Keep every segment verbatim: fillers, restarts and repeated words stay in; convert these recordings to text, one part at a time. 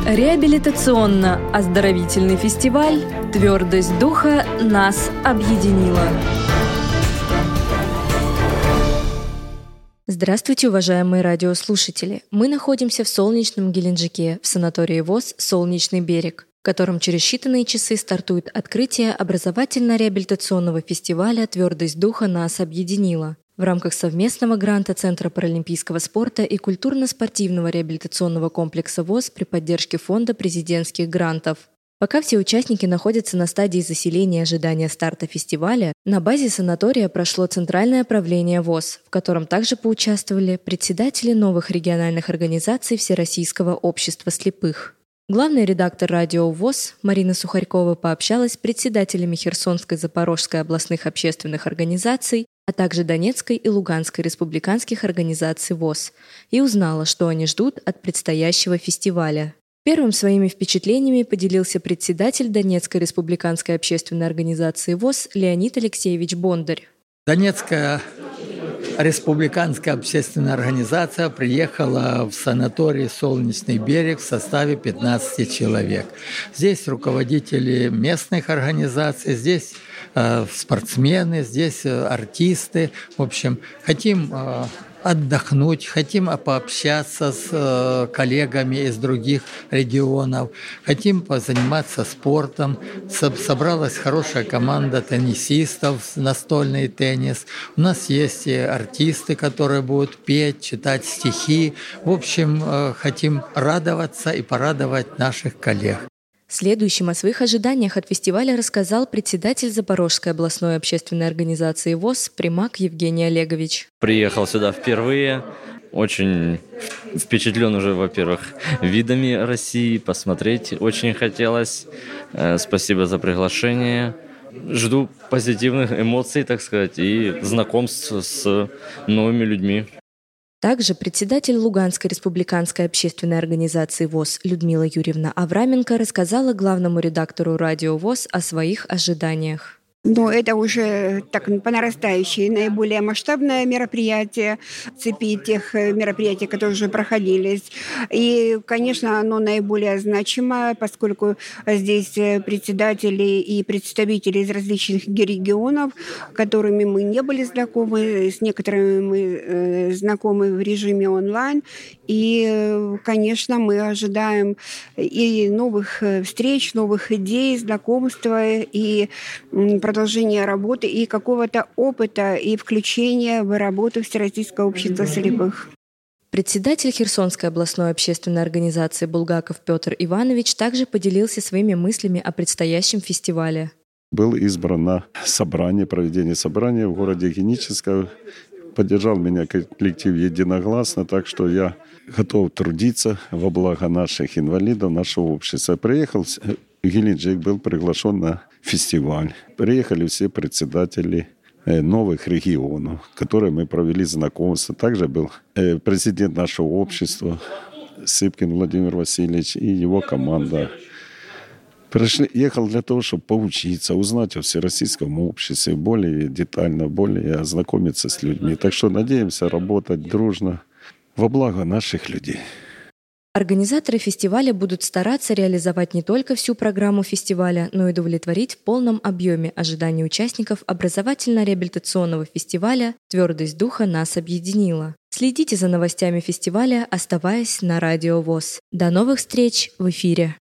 Реабилитационно-оздоровительный фестиваль «Твердость духа нас объединила». Здравствуйте, уважаемые радиослушатели! Мы находимся в солнечном Геленджике, в санатории ВОС «Солнечный берег», в котором через считанные часы стартует открытие образовательно-реабилитационного фестиваля «Твердость духа нас объединила» в рамках совместного гранта Центра паралимпийского спорта и культурно-спортивного реабилитационного комплекса ВОС при поддержке Фонда президентских грантов. Пока все участники находятся на стадии заселения и ожидания старта фестиваля, на базе санатория прошло Центральное правление ВОС, в котором также поучаствовали председатели новых региональных организаций Всероссийского общества слепых. Главный редактор радио ВОС Марина Сухарькова пообщалась с председателями Херсонской, Запорожской областных общественных организаций, а также Донецкой и Луганской республиканских организаций ВОС и узнала, что они ждут от предстоящего фестиваля. Первым своими впечатлениями поделился председатель Донецкой республиканской общественной организации ВОС Леонид Алексеевич Бондарь. Донецкая республиканская общественная организация приехала в санаторий «Солнечный берег» в составе пятнадцати человек. Здесь руководители местных организаций, здесь э, спортсмены, здесь э, артисты. В общем, хотим э, отдохнуть, хотим пообщаться с э, коллегами из других регионов, хотим позаниматься спортом. Собралась хорошая команда теннисистов, настольный теннис. У нас есть и артисты, которые будут петь, читать стихи. В общем, э, хотим радоваться и порадовать наших коллег. Следующим о своих ожиданиях от фестиваля рассказал председатель Запорожской областной общественной организации ВОС Примак Евгений Олегович. Приехал сюда впервые. Очень впечатлен уже, во-первых, видами России. Посмотреть очень хотелось. Спасибо за приглашение. Жду позитивных эмоций, так сказать, и знакомств с новыми людьми. Также председатель Луганской республиканской общественной организации ВОС Людмила Юрьевна Авраменко рассказала главному редактору радио ВОС о своих ожиданиях. Но это уже так по нарастающей наиболее масштабное мероприятие в цепи тех мероприятий, которые уже проходились. И, конечно, оно наиболее значимое, поскольку здесь председатели и представители из различных регионов, с которыми мы не были знакомы, с некоторыми мы знакомы в режиме онлайн. И, конечно, мы ожидаем и новых встреч, новых идей, знакомства и продолжения работы и какого-то опыта и включения в работу Всероссийского общества слепых. Председатель Херсонской областной общественной организации Булгаков Петр Иванович также поделился своими мыслями о предстоящем фестивале. Был избран на собрание, проведение собрания в городе Геническом. Поддержал меня коллектив единогласно, так что я готов трудиться во благо наших инвалидов, нашего общества. Приехал в Геленджик, был приглашен на фестиваль. Приехали все председатели новых регионов, которые мы провели знакомство. Также был президент нашего общества Сыпкин Владимир Васильевич и его команда. Пришли, ехал для того, чтобы поучиться, узнать о всероссийском обществе более детально, более ознакомиться с людьми. Так что надеемся работать дружно во благо наших людей. Организаторы фестиваля будут стараться реализовать не только всю программу фестиваля, но и удовлетворить в полном объеме ожиданий участников образовательно-реабилитационного фестиваля «Твердость духа нас объединила». Следите за новостями фестиваля, оставаясь на радио ВОС. До новых встреч в эфире!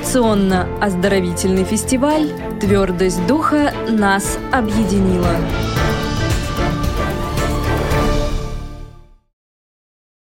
Реабилитационно-оздоровительный фестиваль «Твердость духа нас объединила».